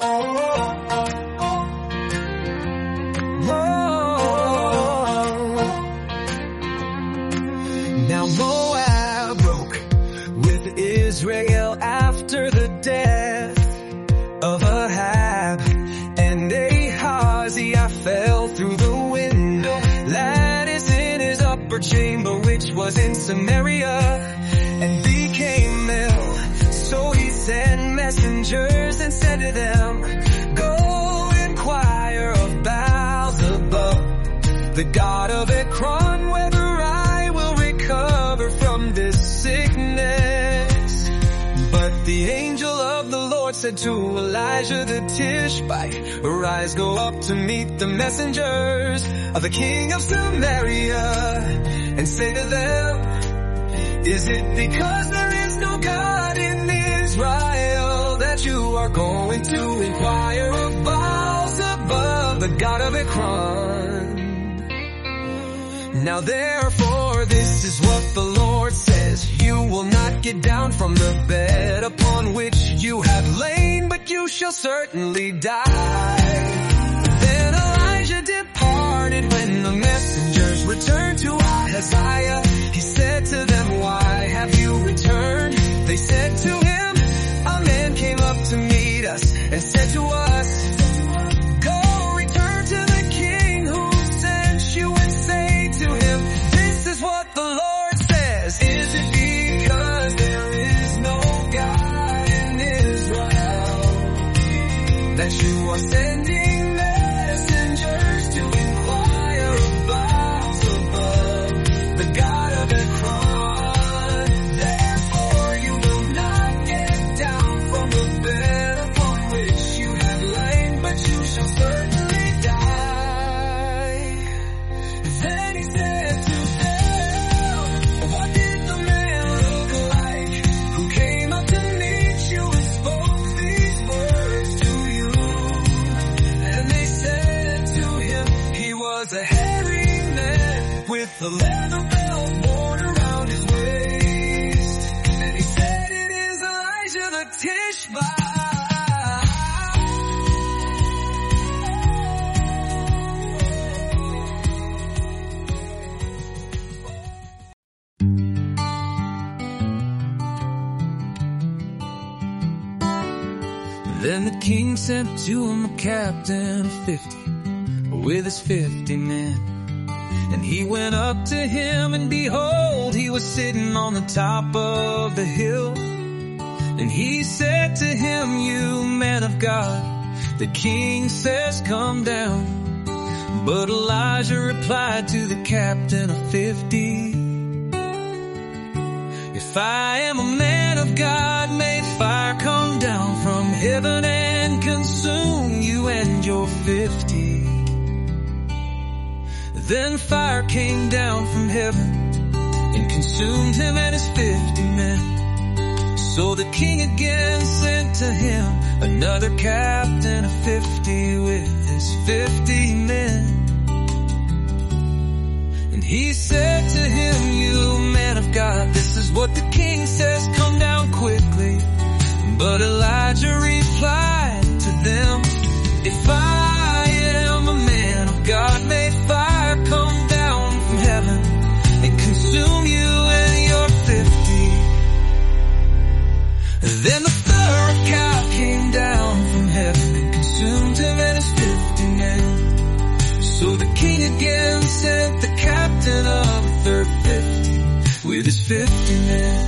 Now Moab broke with Israel after the death of Ahab, and Ahaziah fell through the window, lattice in his upper chamber, which was in Samaria, and became ill. So he sent messengers and said to them, "Go inquire of Baal-zebub, the god of Ekron, whether I will recover from this sickness." But the angel of the Lord said to Elijah the Tishbite, "Arise, go up to meet the messengers of the king of Samaria, and say to them, is it because there is no God in Israel that you are going to inquire of Baal-zebub, the god of Ekron? Now therefore this is what the Lord says, you will not get down from the bed upon which you have lain, but you shall certainly die." Then Elijah departed. When the messengers returned to Ahaziah, he said to them, "Why have you returned?" They said to him, "A man came up to meet us and said to us, 'Go, return to the king who sent you and say to him, this is what the Lord says. Is it because there is no God in Israel that you are sending messengers to inquire about Baal-zebub, the god of Ekron? Therefore you will not get down from the bed upon which you have lain, but you shall certainly die.'" Then he said to them, "What did the man look like who came up to meet you and spoke these words to you?" And they said to him, "He was a hairy man with a leather belt worn around his waist." And he said, "It is Elijah the Tishbite." Then the king sent to him a captain of 50 with his 50 men. And he went up to him, and behold, he was sitting on the top of the hill. And he said to him, "You man of God, the king says come down." But Elijah replied to the captain of 50, "If I am a man of God, may fire come down from heaven and consume you and your 50. Then fire came down from heaven and consumed him and his 50 men. So the king again sent to him another captain of 50 with his 50 men. And he said to him, "You man of God, this is what the king says, come down quickly." But Elijah replied to them, "If I am a man of God, may fire come down from heaven and consume you and your 50. Then the third calf came down from heaven and consumed him and his 50 men. So the king again sent the captain of the third 50 with his 50 men.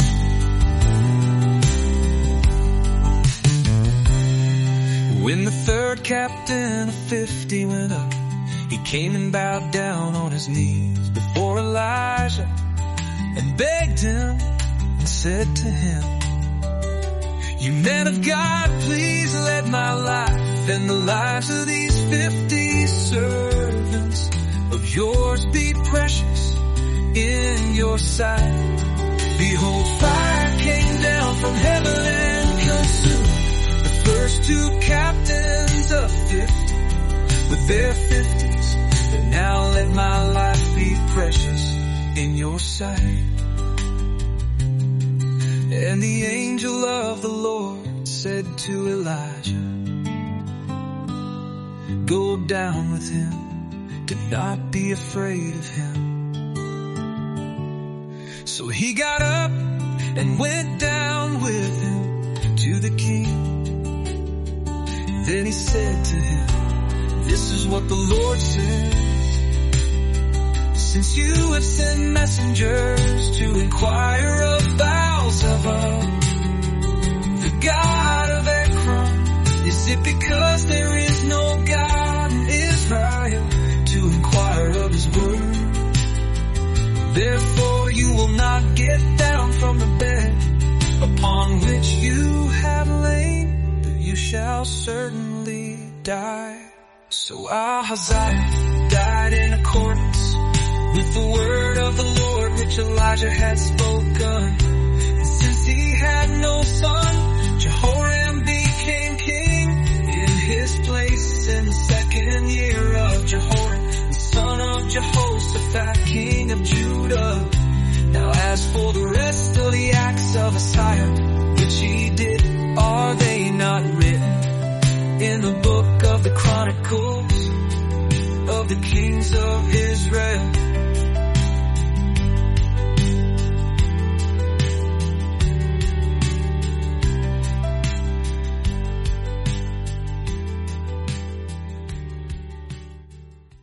When the third captain of 50 went up, he came and bowed down on his knees before Elijah and begged him and said to him, "You man of God, please let my life and the lives of these 50 servants of yours be precious in your sight." Behold, fire came down from heaven and consumed the first two captains of 50 with their 50s. But now let my life be precious in your sight. And the angel of the Lord said to Elijah, go down with him. Do not be afraid of him. So he got up and went down with him to the king. Then he said to him, this is what the Lord says. Since you have sent messengers to inquire of Baal-Zebub, the God of Ekron, is it because there is no God in Israel to inquire of his word? Therefore you will not get down from the bed upon which you have lain, but you shall certainly die. So Ahaziah died in accordance with the word of the Lord which Elijah had spoken. And since he had no son, Jehoram became king in his place in the 2nd year of Jehoram, the son of Jehoshaphat, king of Judah. Now as for the rest of the acts of Uzziah, which he did, are they not written in the book of the Chronicles of the kings of Israel?